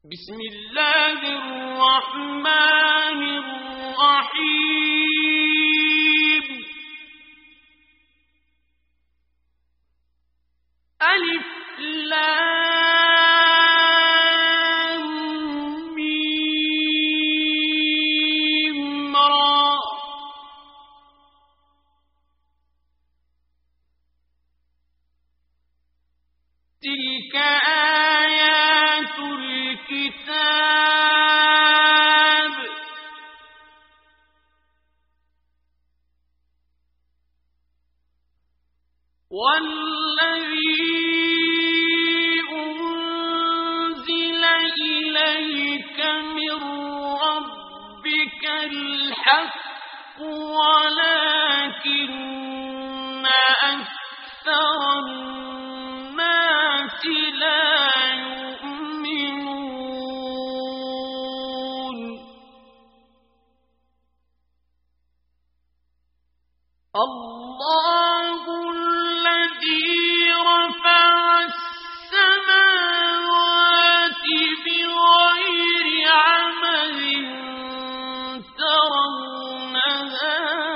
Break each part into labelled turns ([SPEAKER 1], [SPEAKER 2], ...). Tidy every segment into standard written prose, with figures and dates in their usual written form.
[SPEAKER 1] بسم الله الرحمن الرحيم. ألف لام ميم را. تلك آيات الكتاب. والذي أنزل إليك من ربك الحق ولكن أكثر الناس لا يؤمنون. الله الذي رفع السماوات بغير عمد ترونها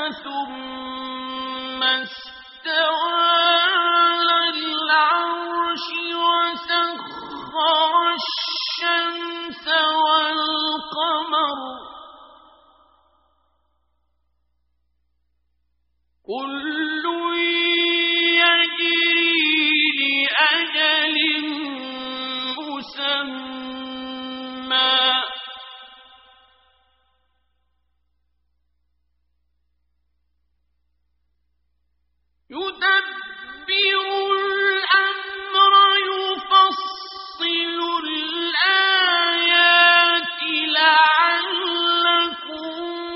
[SPEAKER 1] ثم استوى على العرش وسخر الشمس والقمر كل يجري لأجل مسمى يدبر الأمر يفصل الآيات لعلكم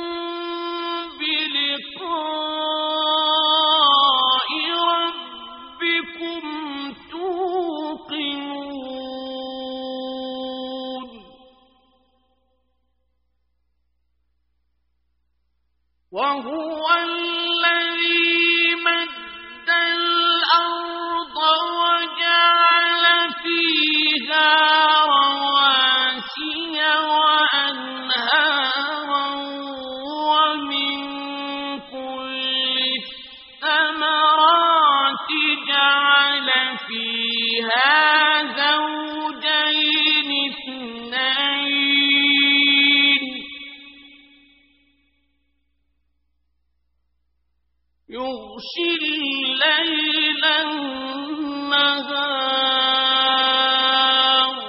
[SPEAKER 1] بلقاء ربكم توقنون. وهو الذي مد الأرض وجعل فيها رواسي وأنهارا ومن كل الثمرات جعل فيها زوجين اثنين يغشي الليل النهار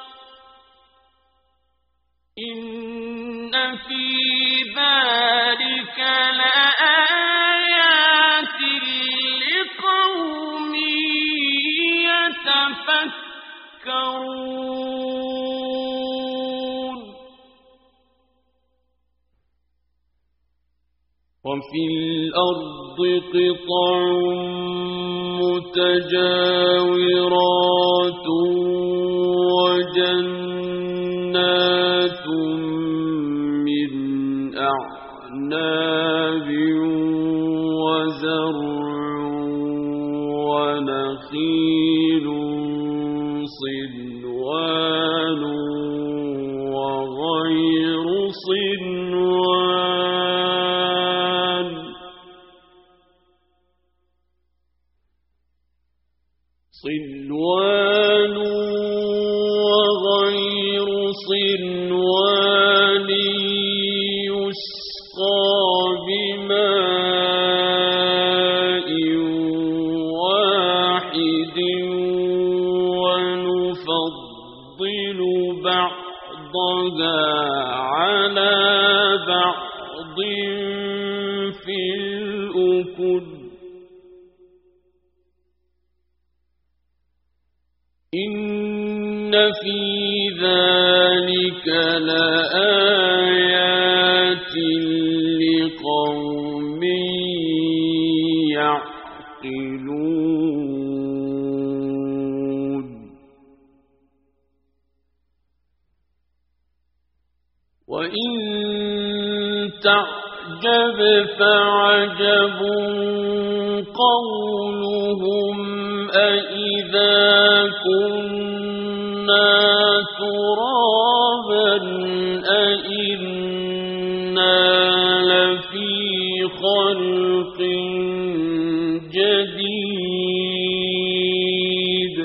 [SPEAKER 1] إن في ذلك لآيات لقوم يتفكرون. وفي الأرض قطع متجاورات وجنات من أعناب وزرع ونخيل صنوان وغير صنوان وغير صنوان يسقى بماء واحد ونفضل بعضها على بعض في الأكل إن في ذلك لآيات لقوم يعقلون. وإن تعجب فعجب قولهم أإذا كنا ترابا أئنا لفي خلق جديد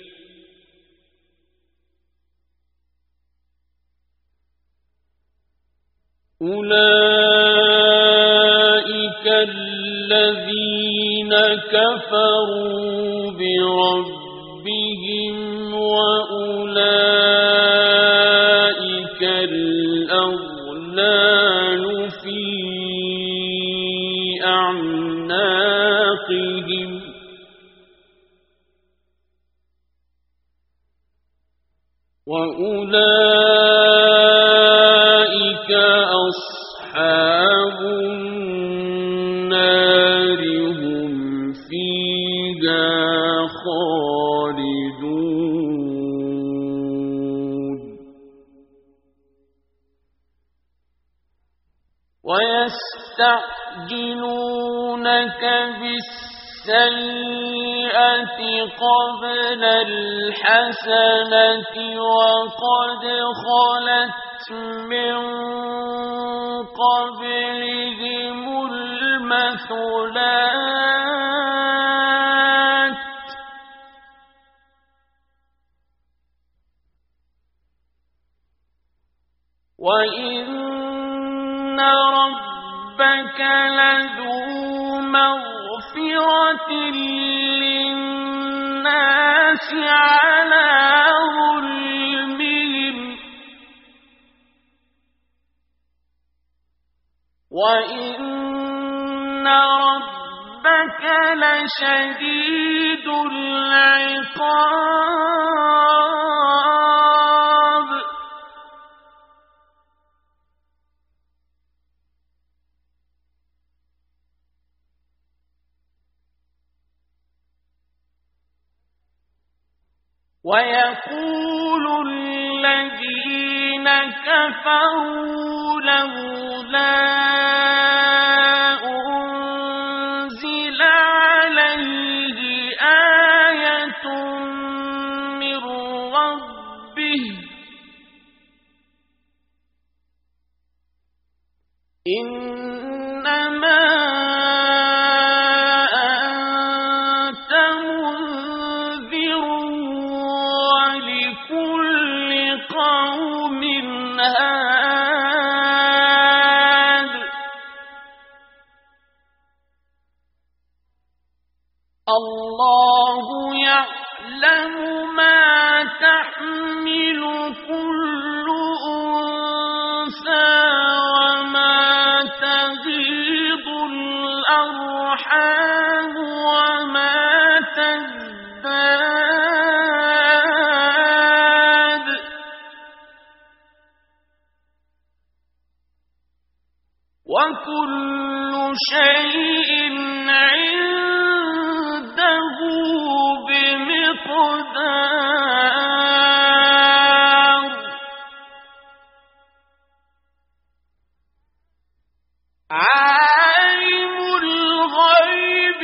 [SPEAKER 1] أولئك الذين كفروا بربهم وأولئك الأغلال في أعناقهم وأولئك أصحاب النار هم فيها خالدون ويستعجلونك بالسيئة قبل الحسنة وقد خلت من قبلهم المثلات وإن ربك لذو مغفرة للناس على ظلمهم وإن ربك لشديد العقاب ويقول الذين كفروا لولا أنزل عليه آية من ربه إنما أنت منذر ولكل قوم هاد الله يعلم ما تحمل كل أنثى وما تغيض الأرحام وما تزداد وكل شيء عنده بمقدار عالم الغيب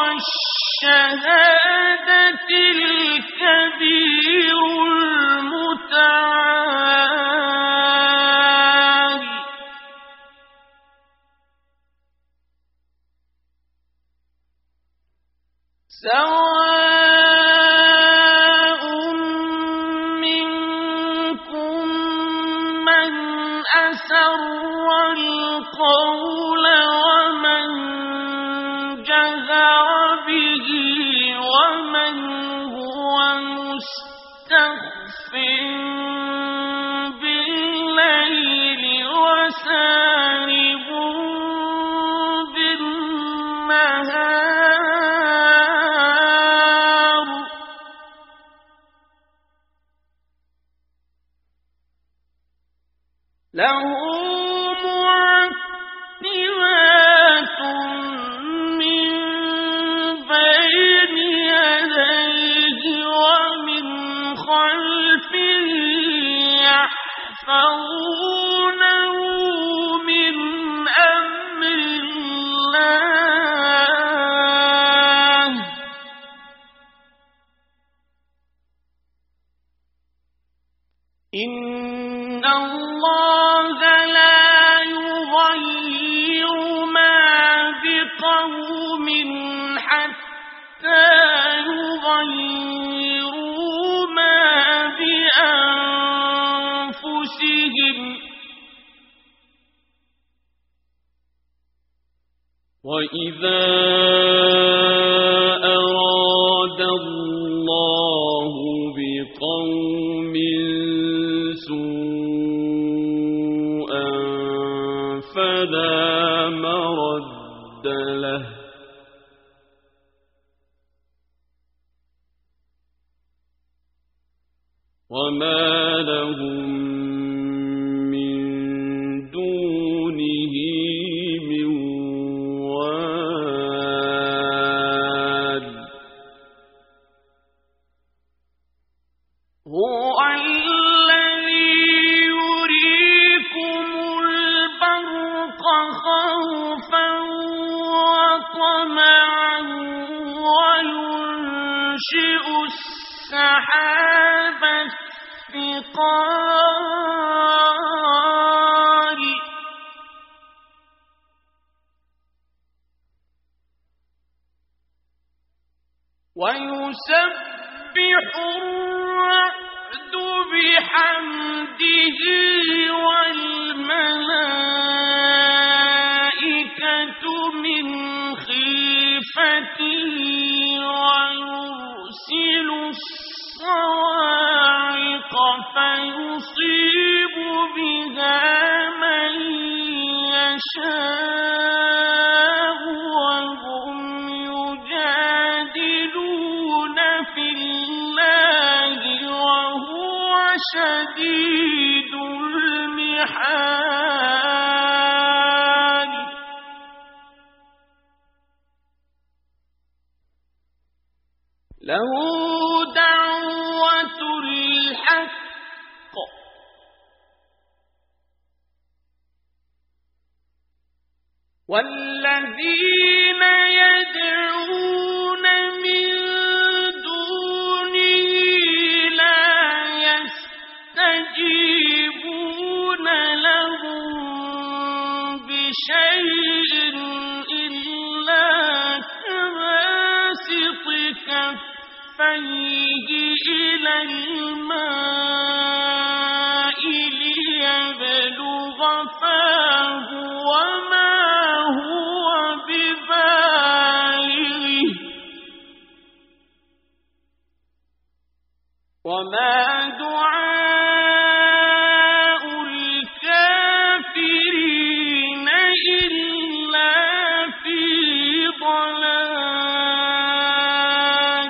[SPEAKER 1] والشهادة الكبير المتعال سواء منكم من أسر القول ومن جهر به ومن هو مستخف بالليل وسارب بالنهار له معقبات من بين يديه ومن خلفه يحفظونه من أمر الله إن الله لا يغير ما بقوم حتى يغيروا ما بأنفسهم وإذا أراد الله بقوم سوءا فلا مرد له وما لهم من دونه من وال هو الذي يريكم البرق خوفا وطمعا وينشئ السحاب الثقال ويسبح الرعد بحمده والملائكة من خيفته ويرسل الصواعق فيصيب بها من يشاء وهم يجادلون في الله وهو شديد المحال له دعوة الحق والذين يدعون من دونه لا يستجيبون لهم بشيء إلا كباسط كفيه إلى الماء ليبلغ فاه وما هو ببالغه وما دعاء الكافرين إلا في ضلال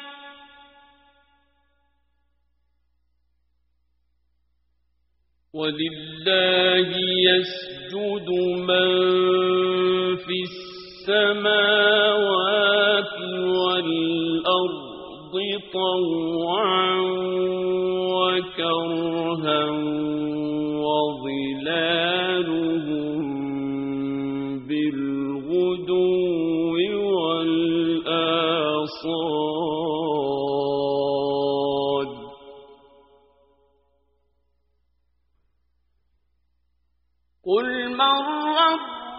[SPEAKER 1] ولله يسجد من في السماوات والأرض طوعا وكرها وظلالهم بالغدو والآصال قل من رب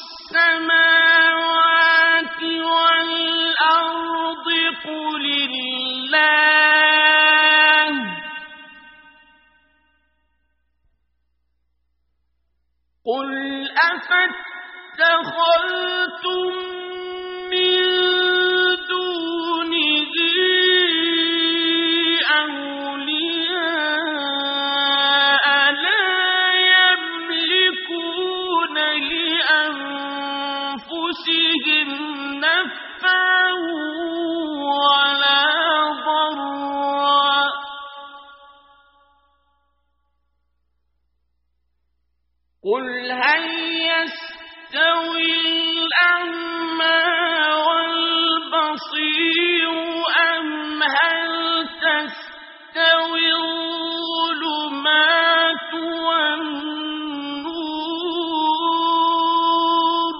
[SPEAKER 1] السماوات والأرض قل الله قل أفاتخذتم من دونه أولياء لا يملكون لأنفسهم نفعا ولا ضرا قل هل يستوي الأعمى والبصير أم هل تستوي الظلمات والنور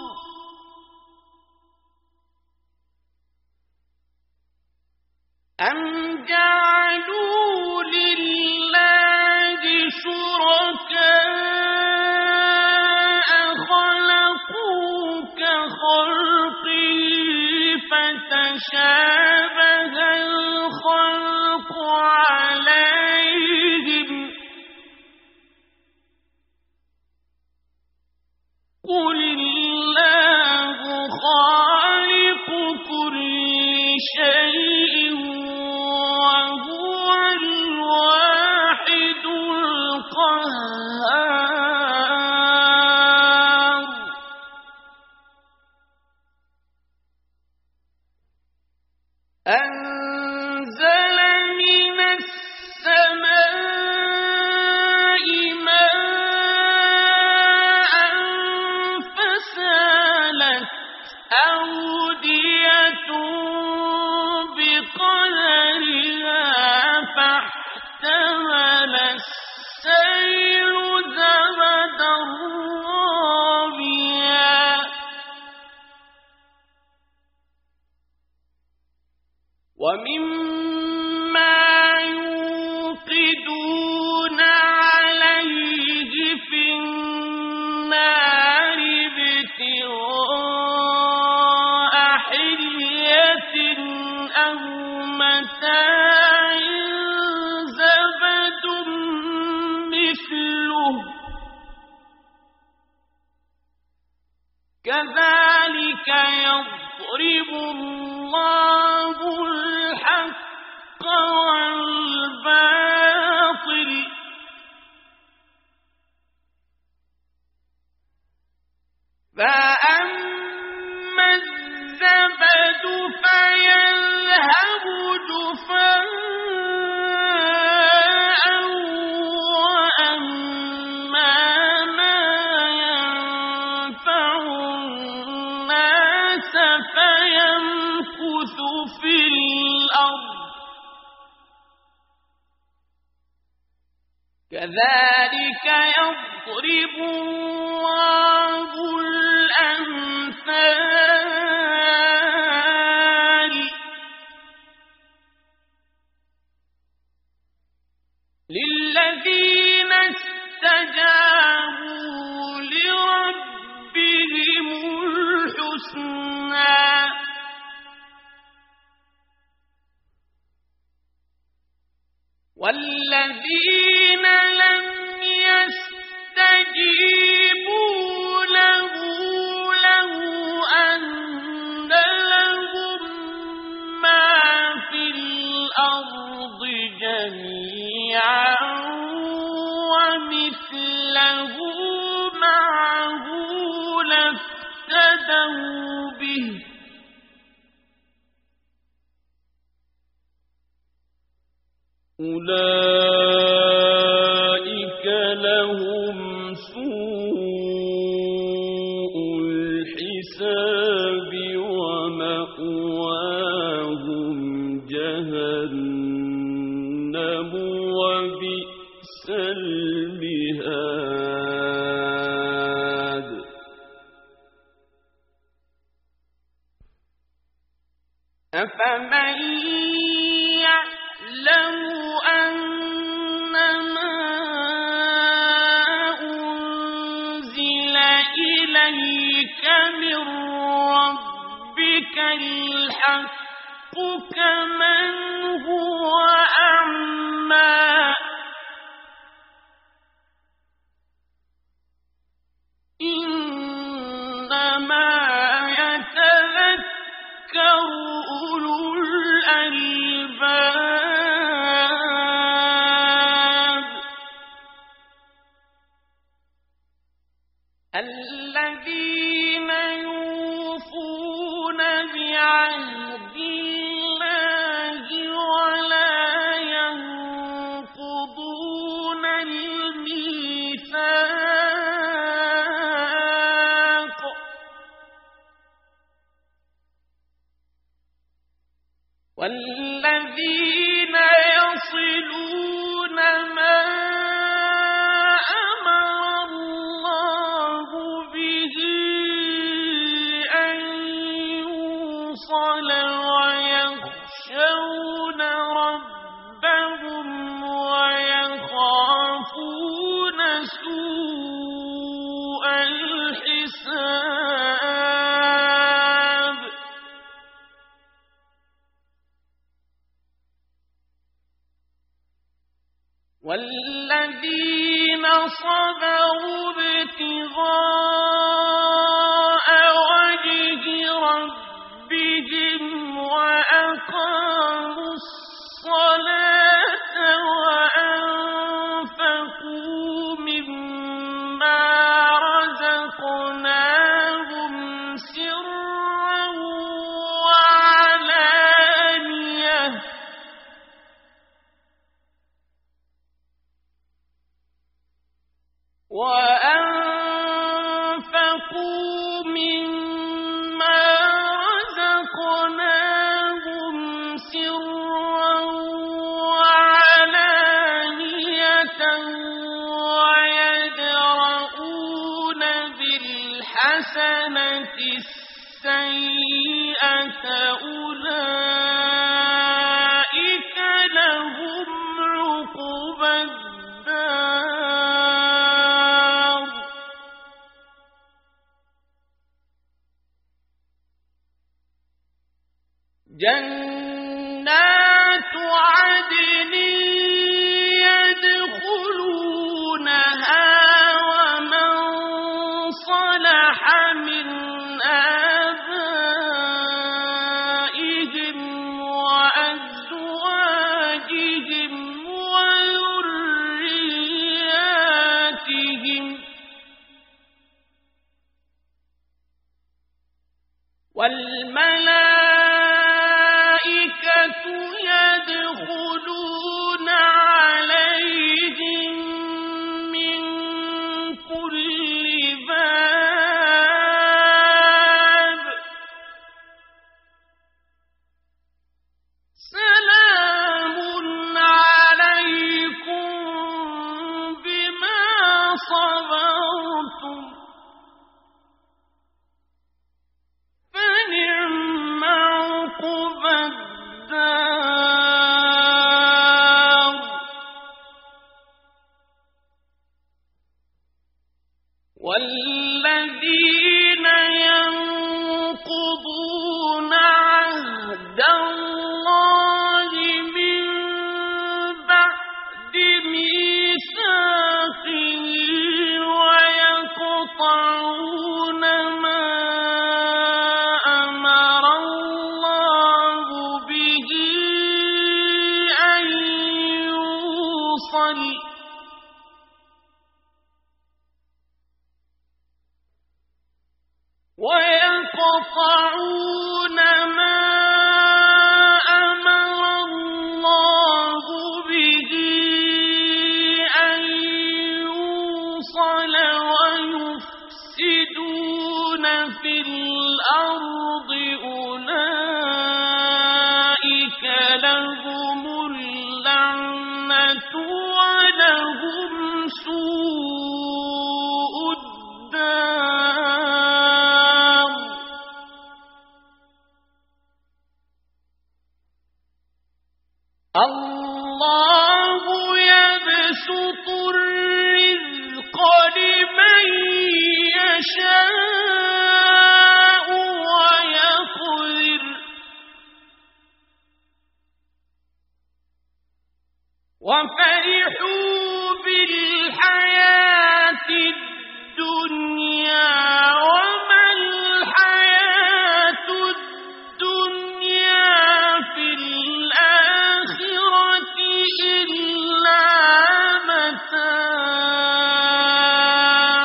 [SPEAKER 1] أم جعلوا لله تشابه الخلق عليهم قل الله خالق كل شيء وهو الواحد القهار أنزل من السماء ماء فسالت أودية بقدرها فاحتمل السيل زبدا رابيا ومما يوقدون عليه في النار ابتغاء حلية أو متاع زبد مثله كذلك يضرب الله الحق والباطل فأما الزبد فيذهب جفاء وأما ما ينفع الناس فيمكث في الأرض كذلك يضرب الله الأمثال للذين استجابوا لربهم الحسنى والذين لم يستجيبوا له لو أن لهم ما في الأرض جميعا ومثله معه لافتدوا به أولئك لهم سوء الحساب ومأواهم جهنم وبئس المهاد أفمن يعلم أنما أنزل إليك من ربك الحق كمن هو أعمى إنما يتذكر أولو الألباب الذين يوفون بعهد الله ولا ينقضون الميثاق والذين يصلون ما أمر الله به أن يوصل ويخشون ربهم ويخافون سوء الحساب والذين صبروا ابتغاء وجه ربهم وأقاموا الصلاة وأنفقوا مما رزقناهم سرا وعلانية ويدرؤون بالحسنة السيئة أولئك لهم عقبى الدار جنات عدن يدخلونها ومن صلح من آبائهم وأزواجهم وذرياتهم والملائكة يدخلون عليهم من كل باب سلام عليكم بما صبرتم فنعم عقبى الدار والذين ينقضون عهد الله من بعد ميثاقه ويقطعون ما أمر الله به أن يوصل ويقطعون ما أمر الله به أن يوصل ويفسدون في الأرض أولئك لهم اللعنة ولهم سوء الدار الله يبسط الرزق لمن يشاء ويقدر وفرحوا بالحياة الدنيا وما الحياة الدنيا في الآخرة إلا متاع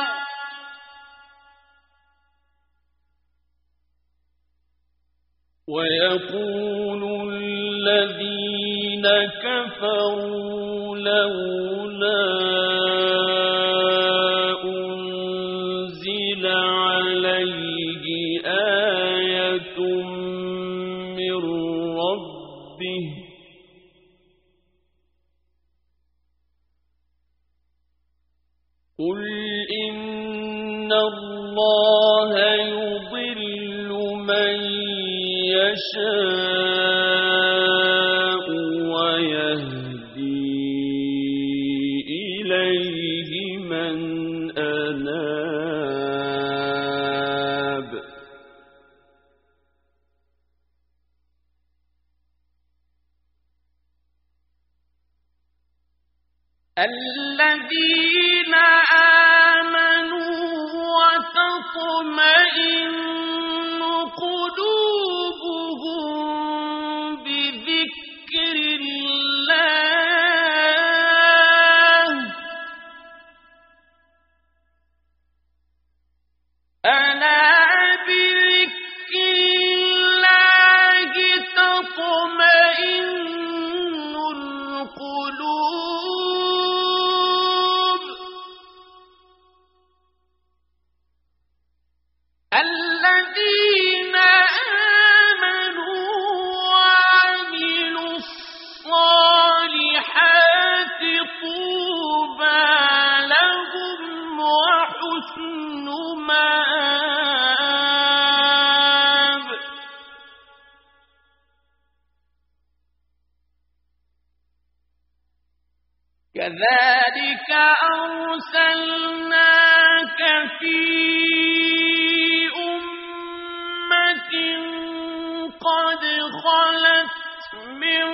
[SPEAKER 1] ويقول الذين كفروا لولا أنزل عليه آية من ربه قل إن الله يضل من يشاء ويهدي إليه من أناب الذين آمنوا وتطمئن قلوبهم بذكر الله ألا بذكر الله تطمئن القلوب الذين آمنوا وعملوا الصالحات طوبى لهم وحسن مآب كذلك أرسلناك في أمة قد خلت من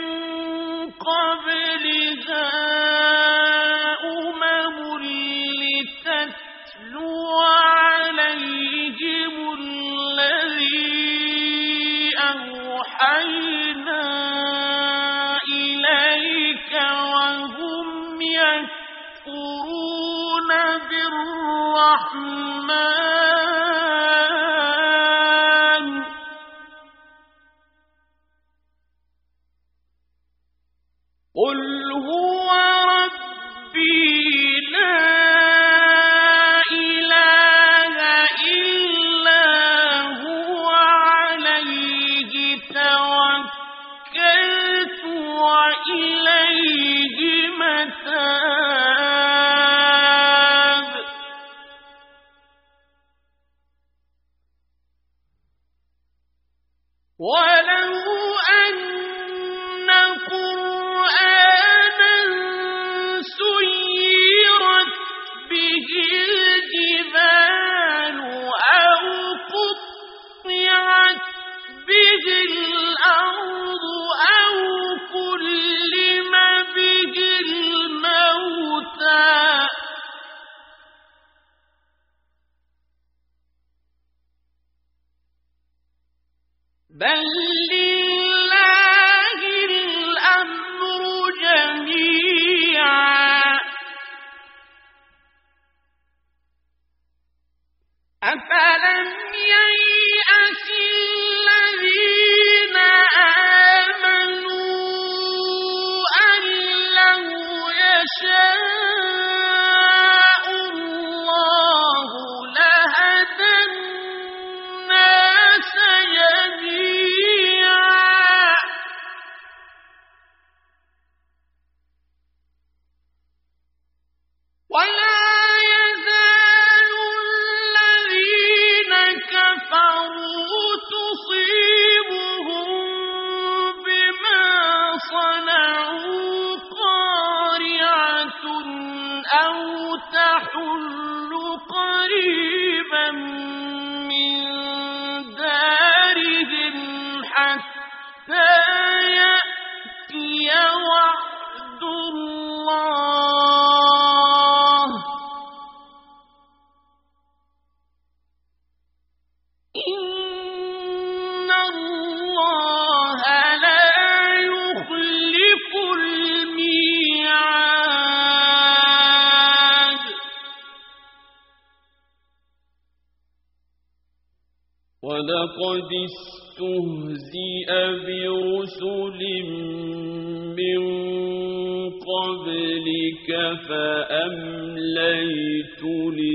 [SPEAKER 1] قبلها أمم لتتلو عليهم الذي أوحينا إليك وهم يكفرون بالرحمن قل هو ربي لا إله إلا هو عليه توكلت وإليه متاب ولو أن قرآنا سيرت به الجبال أو قطعت به الأرض أو كلم به الموتى بل لله الأمر جميعا أفلم ييأس الذين آمنوا أن لو يشاء الله لهدى الناس جميعا ولا يزال الذين كفروا تصيبهم بما صنعوا قارعة أو تحل قريبا من دارهم حتى يأتي وعد الله إن الله لا يخلف الميعاد ولقد استهزئ برسل من قبلك فأمليت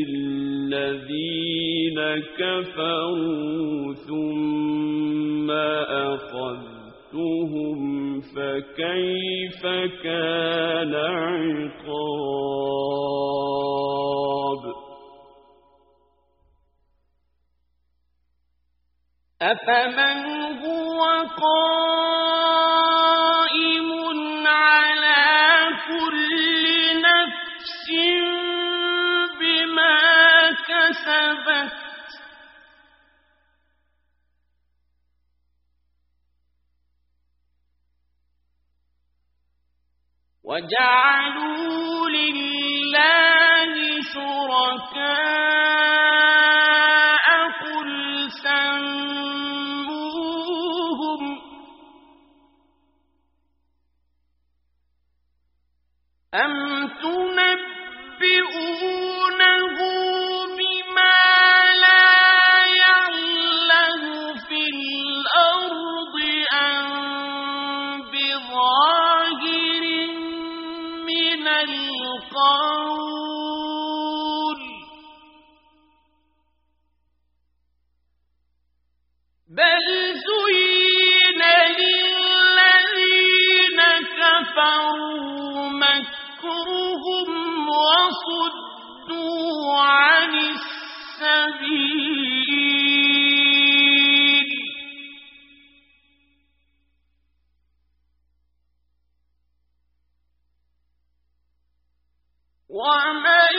[SPEAKER 1] للذين كفروا ثم أخذتهم فكيف كان عقاب أفمن هو قائم على كل نفس بما كسبت وجعلوا لله شركاء قل سموهم أم تنبئونه بما لا يعلم في الأرض أم بظاهر من القول بل زين للذين كفروا مكرهم وصدوا عن السبيل ومن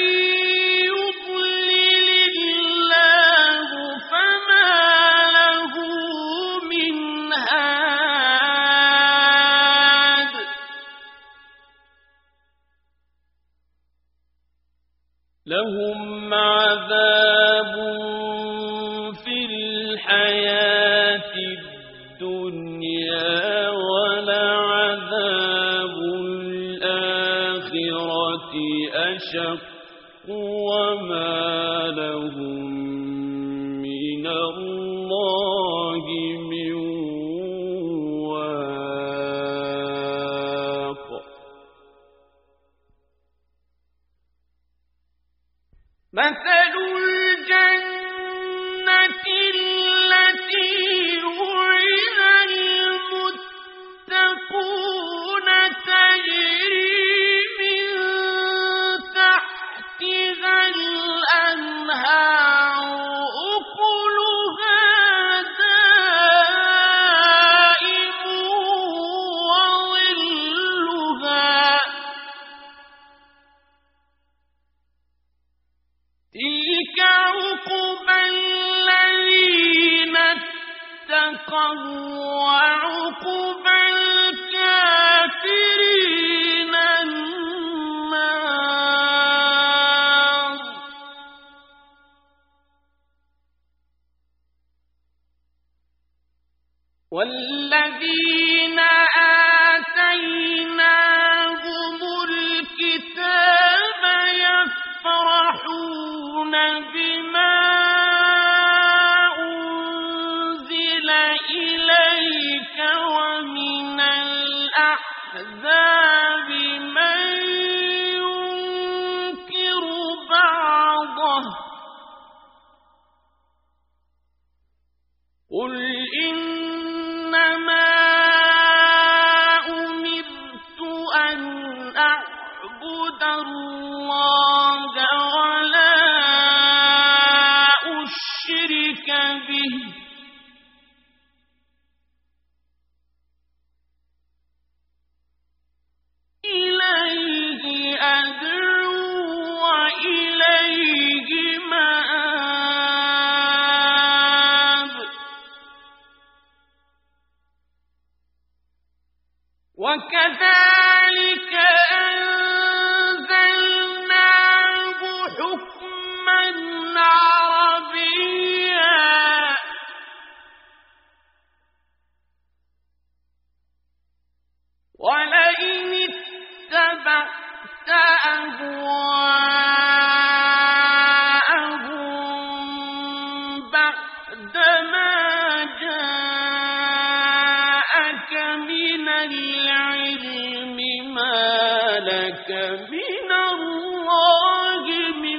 [SPEAKER 1] يضلل الله فما له من هاد لهم عذاب في الحياة الدنيا ولعذاب الآخرة أشق وما لهم من الله من واق مثل الجنة التي وعد المتقون تجري من تحتها الأنهار أكلها دائم وظلها تلك عقبى الذين اتقوا وعقبى الكافرين النار والذين آتيناهم الكتاب يفرحون بما أنزل إليك ومن الأحزاب من ينكر بعضه قل إنما أمرت أن أعبد الله ولا أشرك به إليه أدعو وإليه مآب وكذلك أنزلناه حكما عربيا ولئن اتبعت أهواءهم بعدما جاءك من العلم ما لك من الله من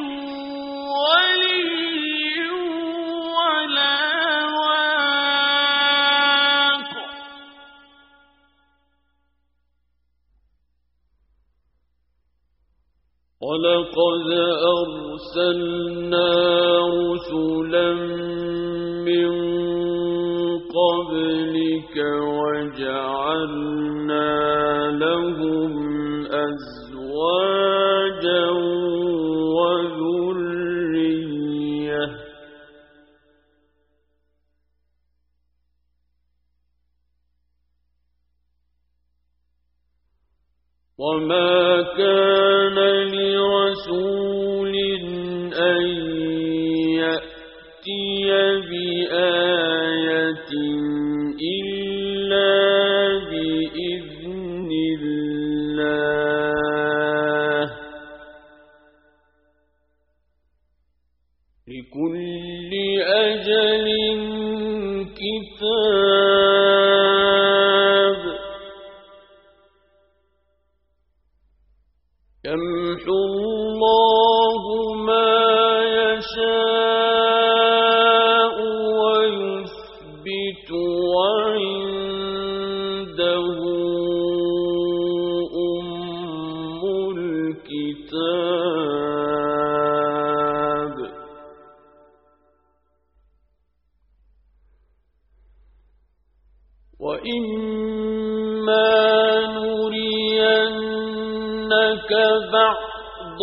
[SPEAKER 1] ولي ولا واق ولقد أرسلنا رسلا من قبلك وجعلنا لهم أزواجا وذرية وما كان لرسول أن يأتي بآية إلا بإذن الله لكل أجل كتاب يمحو الله ما يشاء ويثبت وعنده أم الكتاب وإما نرينك بعض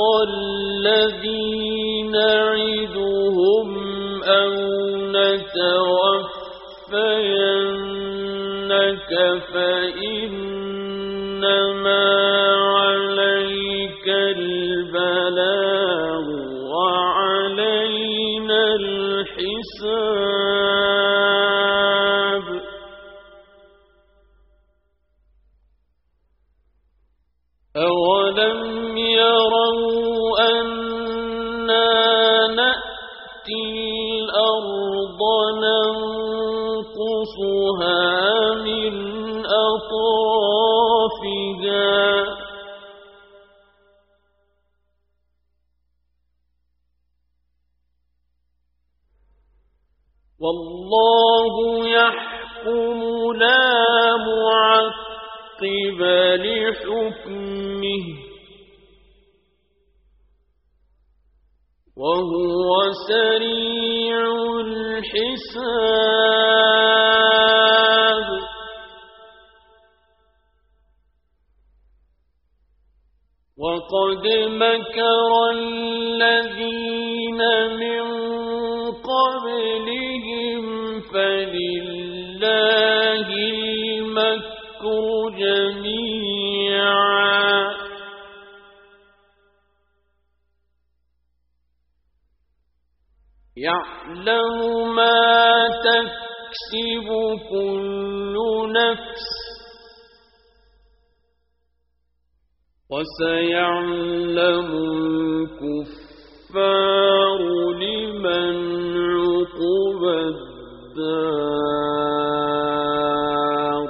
[SPEAKER 1] الذي نعدهم أو نتوفينك فإنما عليك البلاغ وعلينا الحساب أولم يروا أنا نأتي الأرض ننقصها من أطرافها والله يحكم لا معقب لحكمه وهو سريع الحساب وقد مكر الذين من قبلهم فلله المكر جميعا يعلم ما تكسب كل نفس وسيعلم الكفار لمن عقبى الدار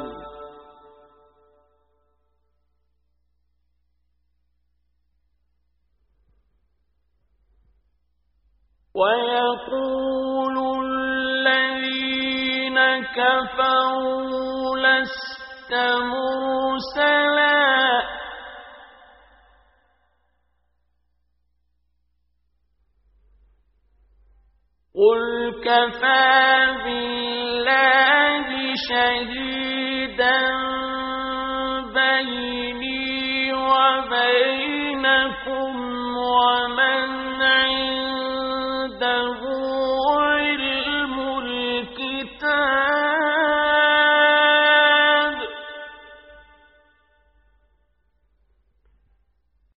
[SPEAKER 1] ويقول الذين كفروا لست مرسلا قل كفى بالله شهيدا بيني وبينكم ومن